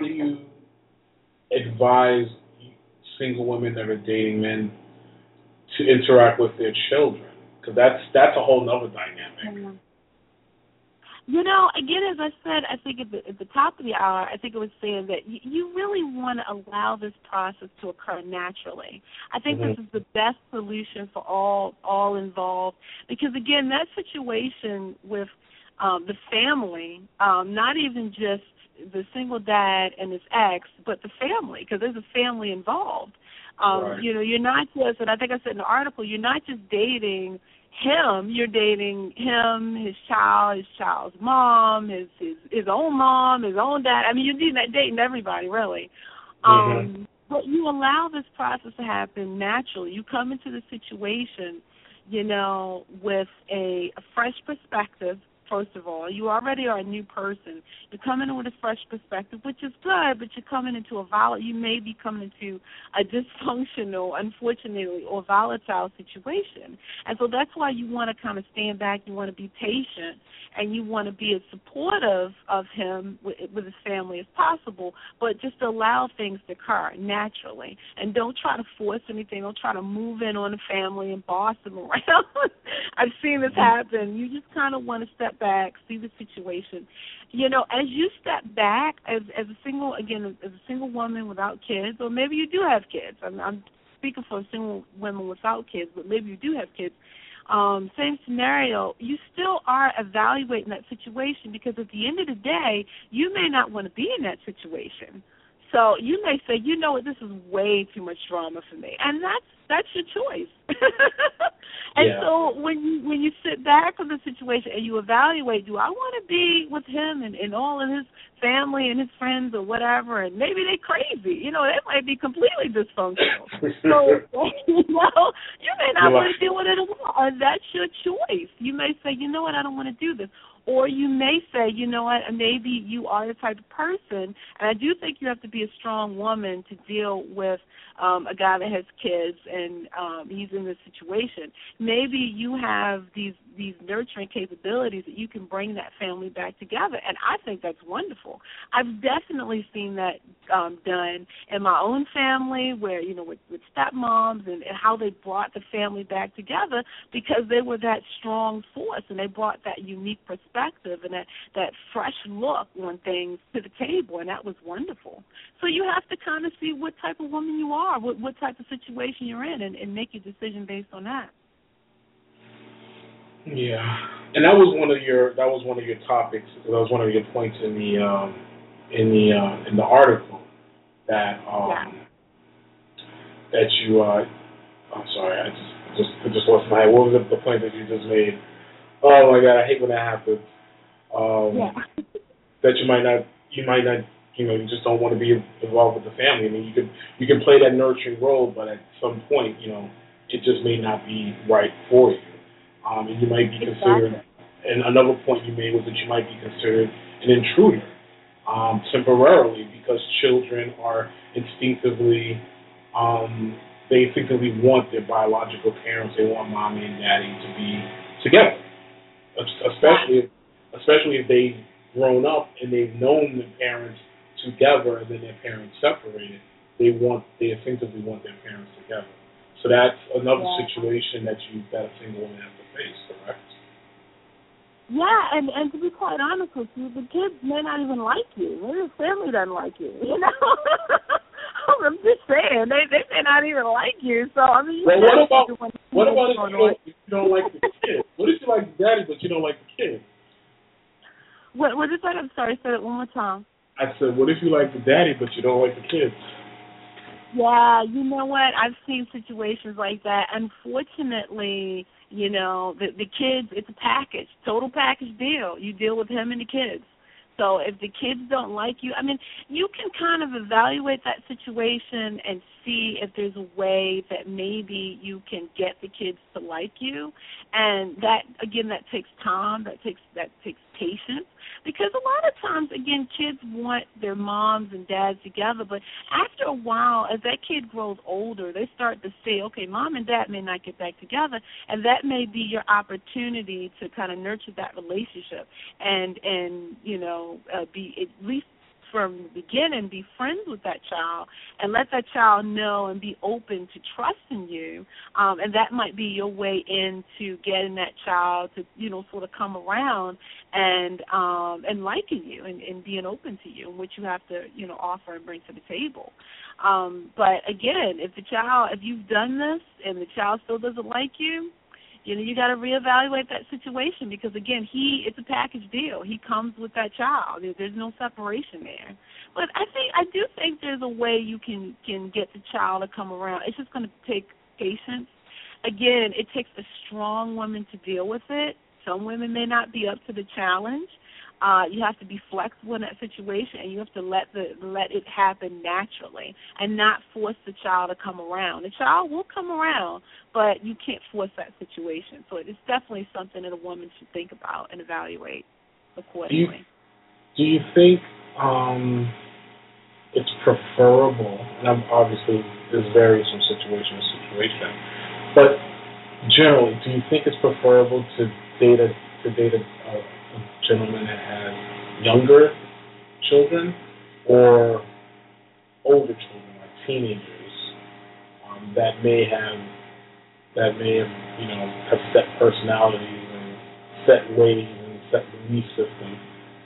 advise single women that are dating men to interact with their children? Because that's a whole other dynamic. Again, as I said, I think at the top of the hour, I think it was saying that you really want to allow this process to occur naturally. I think this is the best solution for all involved, because, again, that situation with the family, not even just the single dad and his ex, but the family, because there's a family involved. Right. You're not just, and I think I said in the article, you're not just dating him, you're dating him, his child's mom, his own mom, his own dad. I mean, you're dating everybody, really. But you allow this process to happen naturally. You come into the situation, with a fresh perspective. First of all, you already are a new person. You're coming in with a fresh perspective, which is good, but you're coming into you may be coming into a dysfunctional, unfortunately, or volatile situation. And so that's why you want to kind of stand back, you want to be patient, and you want to be as supportive of him with his family as possible, but just allow things to occur naturally. And don't try to force anything. Don't try to move in on the family and boss them around. I've seen this happen. You just kind of want to step back, see the situation. As you step back as a single woman without kids, or maybe you do have kids. I'm speaking for single women without kids, but maybe you do have kids. Same scenario, you still are evaluating that situation, because at the end of the day, you may not want to be in that situation. So you may say, you know what, this is way too much drama for me, and that's your choice. And so when you sit back from the situation and you evaluate, do I want to be with him and all of his family and his friends or whatever, and maybe they're crazy, they might be completely dysfunctional. So you may not want to deal with it at all, and that's your choice. You may say, you know what, I don't want to do this. Or you may say, you know what, maybe you are the type of person, and I do think you have to be a strong woman to deal with a guy that has kids and he's in this situation. Maybe you have these nurturing capabilities that you can bring that family back together, and I think that's wonderful. I've definitely seen that done in my own family where, with stepmoms and how they brought the family back together because they were that strong force and they brought that unique perspective and that fresh look on things to the table, and that was wonderful. So you have to kind of see what type of woman you are, what type of situation you're in, and make your decision based on that. Yeah, and that was one of your topics. That was one of your points in the article that that you. I'm sorry, I just lost my head. What was the point that you just made? Oh my God, I hate when that happens. That you might not, you just don't want to be involved with the family. I mean, you can play that nurturing role, but at some point, it just may not be right for you. And you might be considered, and another point you made was that you might be considered an intruder temporarily because children are instinctively want their biological parents. They want mommy and daddy to be together, especially if they've grown up and they've known their parents together and then their parents separated. They instinctively want their parents together. So that's another situation that a single woman has to face, correct? Yeah, and to be quite honest with you, the kids may not even like you. Maybe the family doesn't like you, I'm just saying, they may not even like you. So, I mean, what about if you don't like the kids? What if you like the daddy but you don't like the kids? What is that? I'm sorry, say it one more time. I said, what if you like the daddy but you don't like the kids? Yeah, you know what? I've seen situations like that. Unfortunately, the kids, it's a package, total package deal. You deal with him and the kids. So if the kids don't like you, I mean, you can kind of evaluate that situation and see if there's a way that maybe you can get the kids to like you. And that, again, that takes time, that takes patience. Because a lot of times, again, kids want their moms and dads together, but after a while, as that kid grows older, they start to see, okay, mom and dad may not get back together, and that may be your opportunity to kind of nurture that relationship and be at least from the beginning, be friends with that child and let that child know and be open to trusting you. And that might be your way into getting that child to, sort of come around and liking you and being open to you and what you have to, offer and bring to the table. But again, if you've done this and the child still doesn't like you, you got to reevaluate that situation because, again, it's a package deal. He comes with that child. There's no separation there. But I do think there's a way you can get the child to come around. It's just going to take patience. Again, it takes a strong woman to deal with it. Some women may not be up to the challenge. You have to be flexible in that situation, and you have to let it happen naturally and not force the child to come around. The child will come around, but you can't force that situation. So it's definitely something that a woman should think about and evaluate accordingly. Do you think it's preferable, and obviously this varies from situation to situation, but generally, do you think it's preferable to date a gentleman that has younger children or older children, like teenagers, that may have have set personalities and set ways and set belief systems?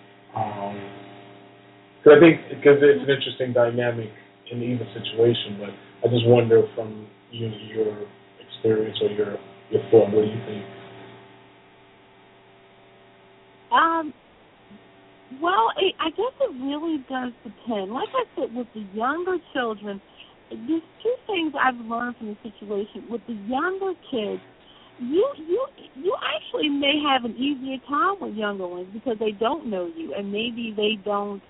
Because I think it's an interesting dynamic in either situation, but I just wonder from your experience or your thought, what do you think? Well, I guess it really does depend. Like I said, with the younger children, there's two things I've learned from the situation. With the younger kids, you actually may have an easier time with younger ones because they don't know you, and maybe they don't.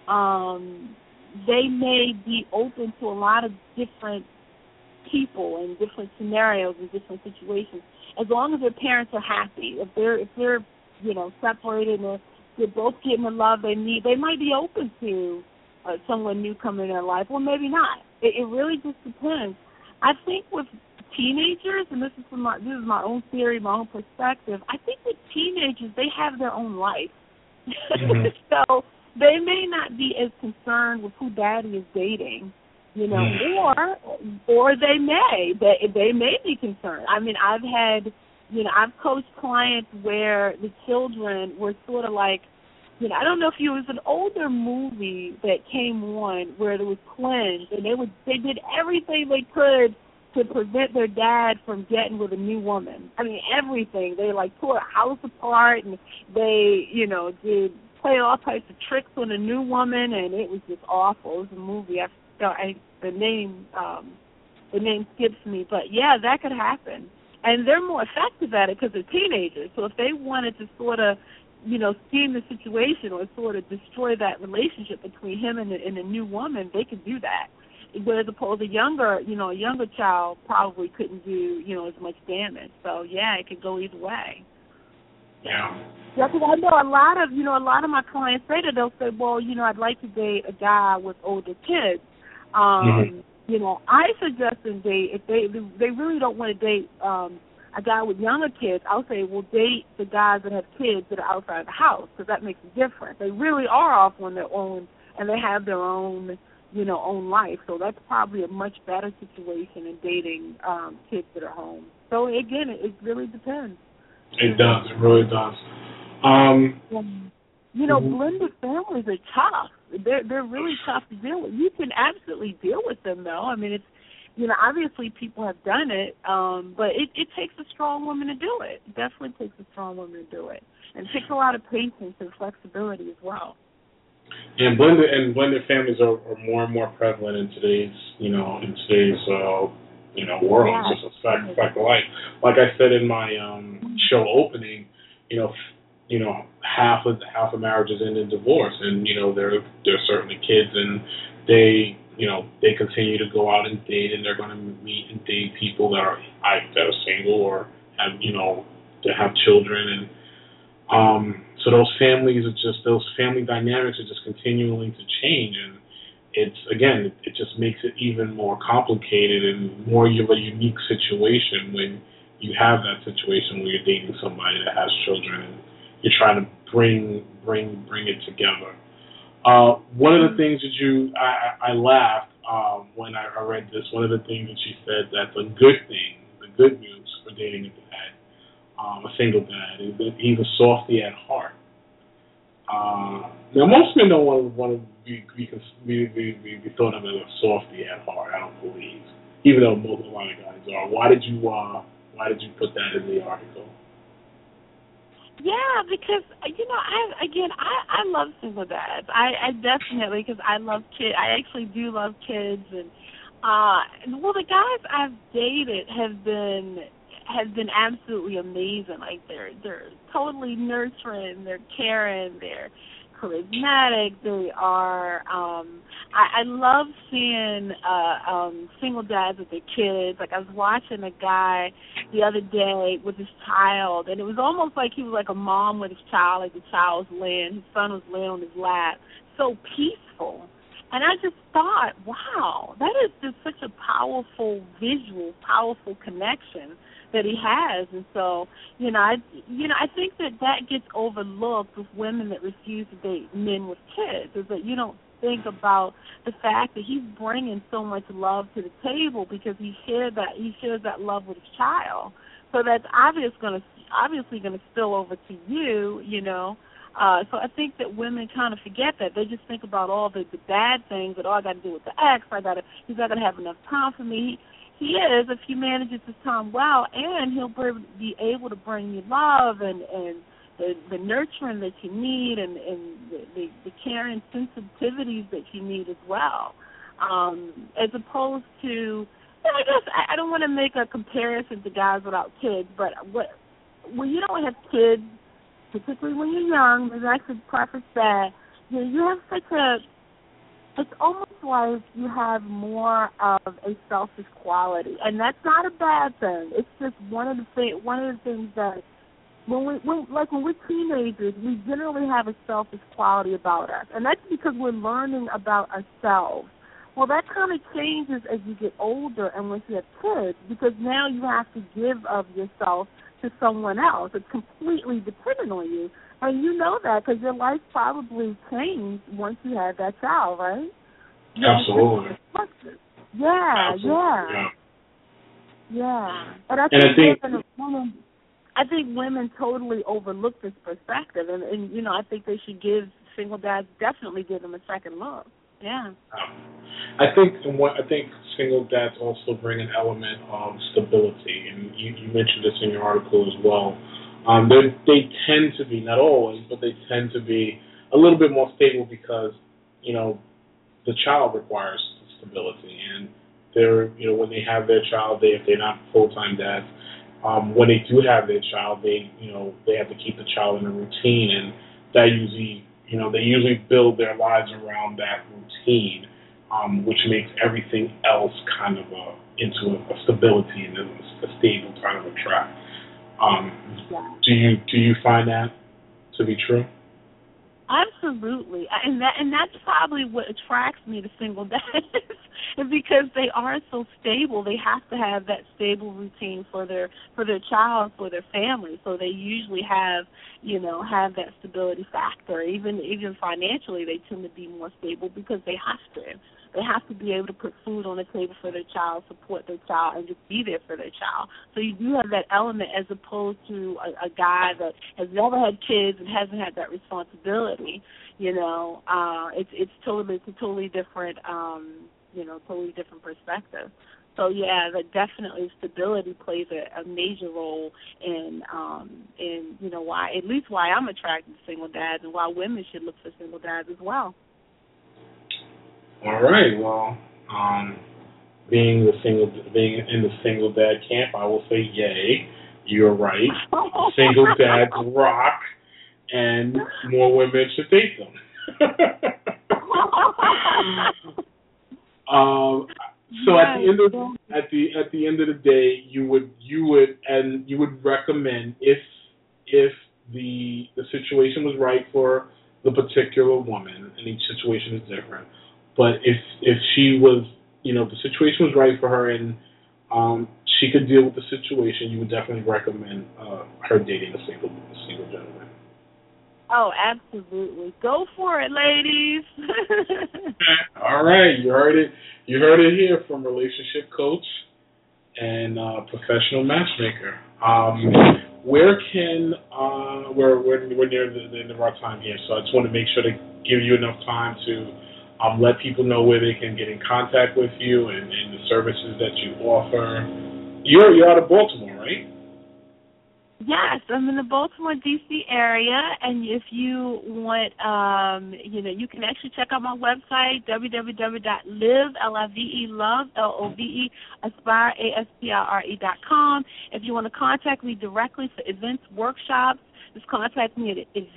They may be open to a lot of different people and different scenarios and different situations, as long as their parents are happy. If they're separated and they're both getting the love they need, they might be open to someone new coming in their life, or maybe not. It really just depends. I think with teenagers, and this is my own theory, my own perspective, I think with teenagers, they have their own life. Mm-hmm. So they may not be as concerned with who daddy is dating, or they may be concerned. I mean, I've coached clients where the children were sort of like, I don't know if it was an older movie that came on where there was twins, and they did everything they could to prevent their dad from getting with a new woman. I mean, everything. They tore a house apart, and they did play all types of tricks on a new woman, and it was just awful. It was a movie. The name skips me, but yeah, that could happen. And they're more effective at it because they're teenagers. So if they wanted to sort of, scheme the situation or sort of destroy that relationship between him and a new woman, they could do that. Whereas opposed to a younger child probably couldn't do, as much damage. So yeah, it could go either way. Yeah. Yeah, because I know a lot of my clients say that they'll say, well, I'd like to date a guy with older kids. I suggest them date if they really don't want to date a guy with younger kids. I'll say, well, date the guys that have kids that are outside the house, because that makes a difference. They really are off on their own, and they have their own own life. So that's probably a much better situation than dating kids that are home. So again, it really depends. It does. It really does. Blended families are tough. They're really tough to deal with. You can absolutely deal with them, though. I mean, it's obviously people have done it, but it takes a strong woman to do it. It definitely takes a strong woman to do it, and it takes a lot of patience and flexibility as well. And blended families are more and more prevalent in today's world. Yeah. It's just a fact of life. Like I said in my show opening, half of marriages end in divorce, and there are certainly kids, and they continue to go out and date, and they're going to meet and date people that are single or have that have children, and so those family dynamics are just continuing to change, and it just makes it even more complicated and more of a unique situation when you have that situation where you're dating somebody that has children and you're trying to bring it together. One of the things that I laughed when I read this. One of the things that she said that's a good thing, the good news for dating a dad, a single dad, is that he's a softy at heart. Now, most men don't want to be thought of as a softy at heart. I don't believe, even though a lot of guys are. Why did you put that in the article? Yeah, because I love single dads. I definitely, because I love kids. I actually do love kids, and the guys I've dated have been absolutely amazing. Like they're totally nurturing, they're caring, they're charismatic. They are. I love seeing single dads with their kids. Like I was watching a guy the other day with his child, and it was almost like he was like a mom with his child. Like his son was laying on his lap, so peaceful. And I just thought, wow, that is just such a powerful visual, powerful connection that he has. And so, I think that gets overlooked with women that refuse to date men with kids, is that you don't think about the fact that he's bringing so much love to the table because he shares that love with his child. So that's obviously going to spill over to you, So I think that women kind of forget that. They just think about all the bad things, that, I got to deal with the ex, he's not going to have enough time for me. He is, if he manages his time well, and he'll be able to bring you love and the nurturing that you need and the care and sensitivities that you need as well, as opposed to, I guess I don't want to make a comparison to guys without kids, but when you don't have kids, particularly when you're young, maybe I should preface that, you have it's almost like you have more of a selfish quality, and that's not a bad thing. It's just one of the things that when we're teenagers, we generally have a selfish quality about us, and that's because we're learning about ourselves. Well, that kind of changes as you get older and once you have kids, because now you have to give of yourself to someone else. It's completely dependent on you. And you know that because your life probably changed once you had that child, right? Absolutely. Yeah. And I think women totally overlook this perspective, and you know, I think they should give single dads, definitely give them a second look. Yeah. I think single dads also bring an element of stability, and you mentioned this in your article as well. They tend to be, not always, but they tend to be a little bit more stable because, you know, the child requires stability, and when they have their child, if they're not full-time dads, when they do have their child, they have to keep the child in a routine, and that usually, they usually build their lives around that routine, which makes everything else kind of into a stability and a stable kind of a track. Do you find that to be true? Absolutely, and that's probably what attracts me to single dads, because they are so stable. They have to have that stable routine for their child, for their family. So they usually have that stability factor. Even financially, they tend to be more stable because they have to. They have to be able to put food on the table for their child, support their child, and just be there for their child. So you do have that element as opposed to a guy that has never had kids and hasn't had that responsibility. It's a totally different, totally different perspective. So yeah, that definitely stability plays a major role in why I'm attracted to single dads, and why women should look for single dads as well. All right. Well, being in the single dad camp, I will say yay. You're right. Single dads rock, and more women should date them. So at the end of the day, you would recommend, if the situation was right for the particular woman, and each situation is different. But if she was, the situation was right for her and she could deal with the situation, you would definitely recommend her dating a single gentleman. Oh, absolutely. Go for it, ladies. All right. You heard it here from relationship coach and professional matchmaker. We're near the end of our time here, so I just want to make sure to give you enough time to let people know where they can get in contact with you and the services that you offer. You're out of Baltimore, right? Yes, I'm in the Baltimore, D.C. area, and if you want, you can actually check out my website, www.live.aspire.com. If you want to contact me directly for events, workshops, just contact me at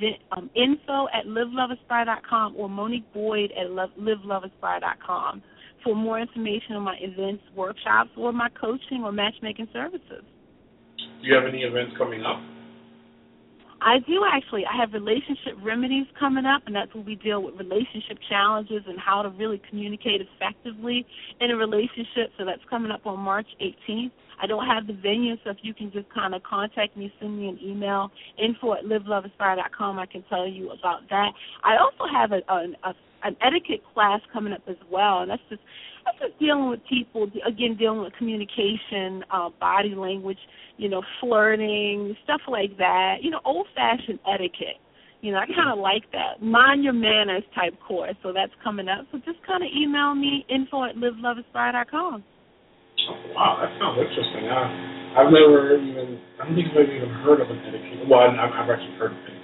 info@liveloveaspire.com or Monique Boyd at liveloveaspire.com for more information on my events, workshops, or my coaching or matchmaking services. Do you have any events coming up? I do, actually. I have relationship remedies coming up, and that's where we deal with relationship challenges and how to really communicate effectively in a relationship. So that's coming up on March 18th. I don't have the venue, so if you can just kind of contact me, send me an email, info@liveloveaspire.com. I can tell you about that. I also have an etiquette class coming up as well, and that's just dealing with people, again, dealing with communication, body language, flirting, stuff like that, old-fashioned etiquette. I kind of like that. Mind your manners type course, so that's coming up. So just kind of email me, info@liveloveaspire.com. Oh, wow, that sounds interesting. I don't think I've even heard of an etiquette. Well, I've actually heard of it.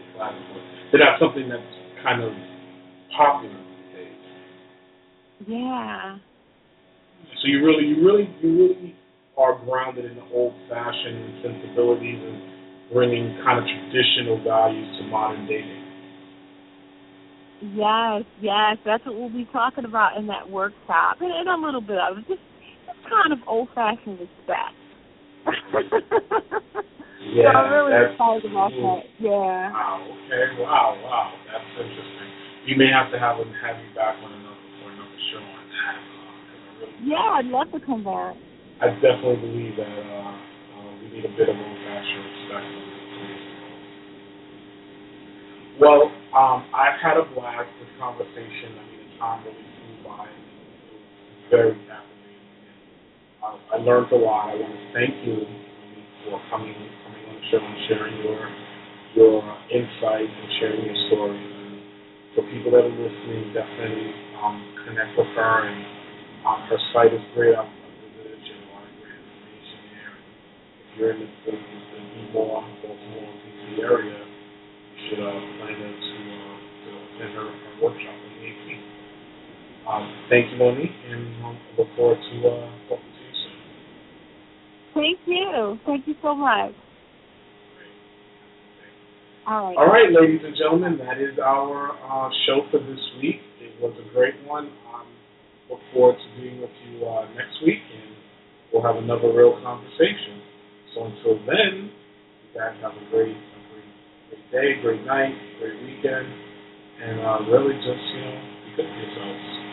they're not something that's kind of popular these days. Yeah. So you really are grounded in the old-fashioned sensibilities and bringing kind of traditional values to modern dating. Yes, yes, that's what we'll be talking about in that workshop, and a little bit of it, just kind of old-fashioned respect. Yeah, so I'm really excited about that. Yeah. Wow. Okay. Wow. That's interesting. You may have to have you back on another show on that. Yeah, I'd love to come back. I definitely believe that we need a bit of old-fashioned respect. Well, I've had a blast with conversation. I mean, the time really flew by. It was very captivating. I learned a lot. I want to thank you for coming on the show and sharing your insight and sharing your stories. And for people that are listening, definitely connect with her. And her site is great. I've visited it. She has a lot of great information there. If you're in the Baltimore, DC area, you should plan to attend her workshop on the 18th. Thank you, Monique, and I look forward to talking to you soon. Thank you. Thank you so much. All right, ladies and gentlemen, that is our show for this week. It was a great one. Look forward to being with you next week, and we'll have another real conversation. So until then, you guys have a great day, great night, great weekend, and really just, be good to yourselves.